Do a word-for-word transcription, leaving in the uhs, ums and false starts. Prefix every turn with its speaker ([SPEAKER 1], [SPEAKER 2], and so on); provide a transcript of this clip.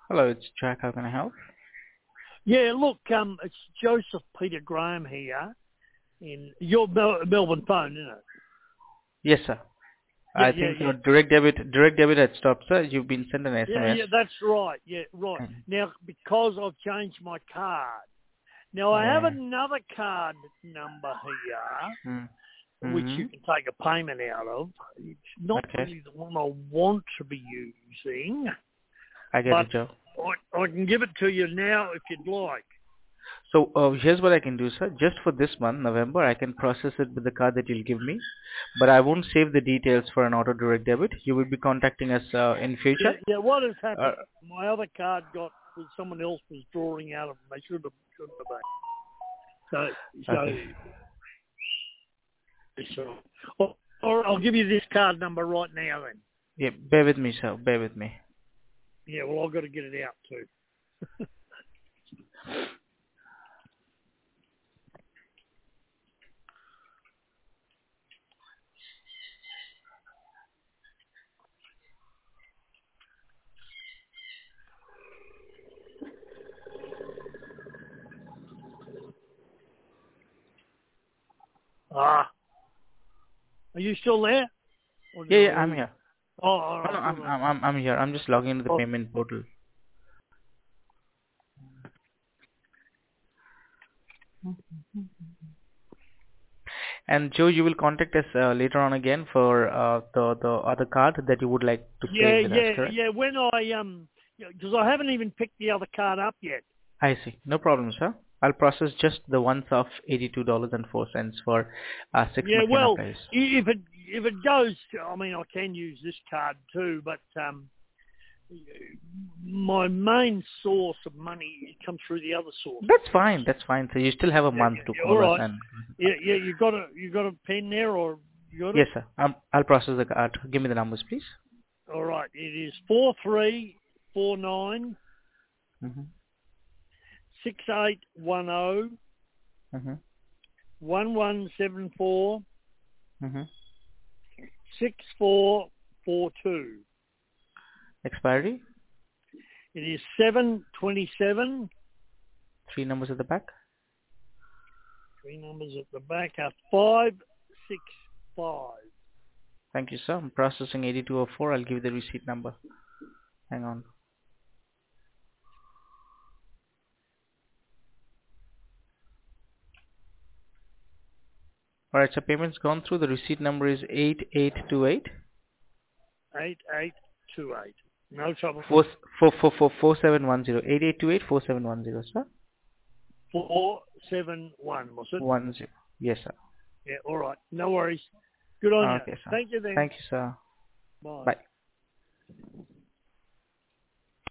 [SPEAKER 1] Hello, it's Jack. How can I help?
[SPEAKER 2] Yeah, look, um, it's Joseph Peter Graham here in your Mel- Melbourne phone, isn't it?
[SPEAKER 1] Yes, sir.
[SPEAKER 2] Yeah,
[SPEAKER 1] I
[SPEAKER 2] yeah,
[SPEAKER 1] think
[SPEAKER 2] yeah.
[SPEAKER 1] your direct debit direct debit had stopped, sir. You've been sent an
[SPEAKER 2] Yeah,
[SPEAKER 1] S M S.
[SPEAKER 2] yeah, that's right. Yeah, right.
[SPEAKER 1] Mm.
[SPEAKER 2] Now, because I've changed my card, now I have
[SPEAKER 1] Yeah.
[SPEAKER 2] another card number here,
[SPEAKER 1] Mm.
[SPEAKER 2] which
[SPEAKER 1] Mm-hmm.
[SPEAKER 2] you can take a payment out of. It's not
[SPEAKER 1] Okay.
[SPEAKER 2] really the one I want to be using,
[SPEAKER 1] I get
[SPEAKER 2] but
[SPEAKER 1] it, Joe.
[SPEAKER 2] I, I can give it to you now if you'd like.
[SPEAKER 1] So uh, here's what I can do, sir. Just for this month, November, I can process it with the card that you'll give me, but I won't save the details for an auto direct debit. You will be contacting us uh, in
[SPEAKER 2] Yeah,
[SPEAKER 1] future.
[SPEAKER 2] yeah. What has
[SPEAKER 1] Uh,
[SPEAKER 2] happened? My other card got was someone else was drawing out of them. They should have shouldn't have been.
[SPEAKER 1] okay.
[SPEAKER 2] So so. Or, or I'll give you this card number right now. Then.
[SPEAKER 1] Yeah. Bear with me, sir. Bear with me.
[SPEAKER 2] Yeah. Well, I've got to get it out too. Ah. Are you still there? Or did
[SPEAKER 1] Yeah,
[SPEAKER 2] I
[SPEAKER 1] yeah. I'm
[SPEAKER 2] lose you?
[SPEAKER 1] here.
[SPEAKER 2] Oh, all
[SPEAKER 1] No, no.
[SPEAKER 2] right. Good
[SPEAKER 1] I'm
[SPEAKER 2] on
[SPEAKER 1] I'm I'm I'm here. I'm just logging into the
[SPEAKER 2] you.
[SPEAKER 1] payment portal. And Joe, you will contact us uh, later on again for uh, the the other card that you would like to pay
[SPEAKER 2] Yeah,
[SPEAKER 1] with us,
[SPEAKER 2] yeah,
[SPEAKER 1] correct?
[SPEAKER 2] yeah. When I um, because I haven't even picked the other card up yet.
[SPEAKER 1] I see. No problem, sir. I'll process just the once of eighty-two dollars and four cents for uh, six
[SPEAKER 2] Yeah,
[SPEAKER 1] McKenna
[SPEAKER 2] well,
[SPEAKER 1] Place.
[SPEAKER 2] i- if it if it goes, I mean, I can use this card too, but um, my main source of money comes through the other sources.
[SPEAKER 1] That's fine. That's fine. So you still have a
[SPEAKER 2] Yeah,
[SPEAKER 1] month
[SPEAKER 2] yeah,
[SPEAKER 1] to
[SPEAKER 2] yeah. All
[SPEAKER 1] call us
[SPEAKER 2] right.
[SPEAKER 1] and.
[SPEAKER 2] Yeah, yeah. You got a you got a pen there, or you got it?
[SPEAKER 1] Yes, sir. Um, I'll process the card. Give me the numbers, please.
[SPEAKER 2] All right. It is four three four nine
[SPEAKER 1] Mhm.
[SPEAKER 2] six eight one zero
[SPEAKER 1] Mhm.
[SPEAKER 2] one one seven four
[SPEAKER 1] Mhm.
[SPEAKER 2] six four four two.
[SPEAKER 1] Expiry.
[SPEAKER 2] It is seven twenty seven.
[SPEAKER 1] Three numbers at the back.
[SPEAKER 2] Three numbers at the back are five six five.
[SPEAKER 1] Thank you, sir. I'm processing eighty-two oh four. I'll give you the receipt number. Hang on. All right. So payment's gone through. The receipt number is eight eight two eight.
[SPEAKER 2] Eight eight two eight. No trouble.
[SPEAKER 1] Four four four four four seven one zero eight eight two eight four seven one zero, sir.
[SPEAKER 2] Four seven one, was it?
[SPEAKER 1] One zero. Yes, sir.
[SPEAKER 2] Yeah, all right. No worries. Good on you.
[SPEAKER 1] Okay, sir.
[SPEAKER 2] Thank you then.
[SPEAKER 1] Thank you, sir.
[SPEAKER 2] Bye.
[SPEAKER 1] Bye.